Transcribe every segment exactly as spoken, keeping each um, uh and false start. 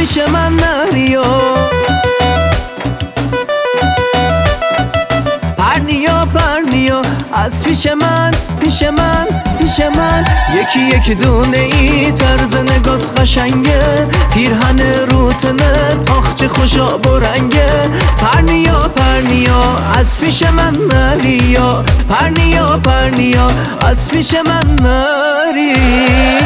پیش من نریا پرنیا پرنیا از پیش من پیش من پیش من یکی یکی دونه ای طرز نگات قشنگه پیرهن روتنت آخ چه خوشا برنگه پرنیا پرنیا از پیش من نریا پرنیا پرنیا از پیش من نریا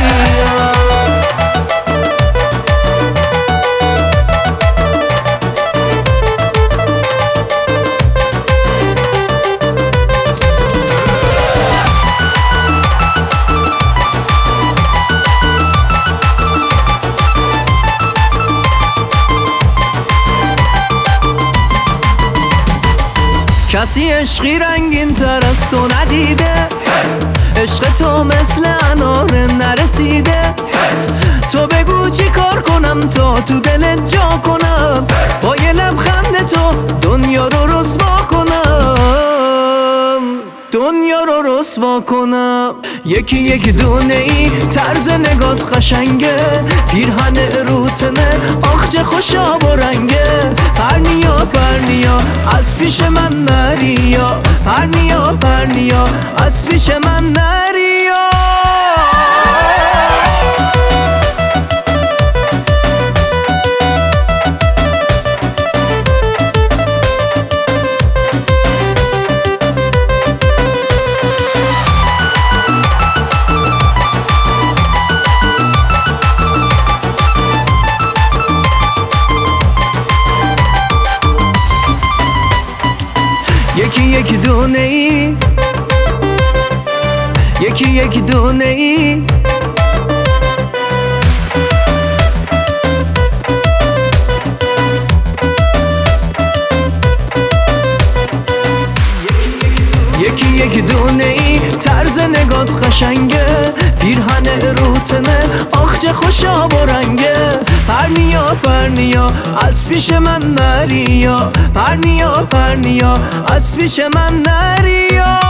کسی عشقی رنگین تر از تو ندیده عشق تو مثل انار نرسیده تو بگو چی کار کنم تا تو دلت جا کنم با یه لبخند تو دنیا رو رسوا کنم دنیا رو رسوا کنم یکی یکی دونه ای طرز نگات قشنگه پیرهن روتنه آخ چه خوشا برنگه پرنیا پرنیا از پیش من نریا پرنیا پرنیا از پیش من نریا یکی یکی دونه ای یکی یکی دونه ای یکی یکی دونه ای طرز نگات قشنگه پیرهن روتنه آخ چه خوشا برنگه پرنیا پرنیا از پیش من نریا پرنیا پرنیا از پیش من نریا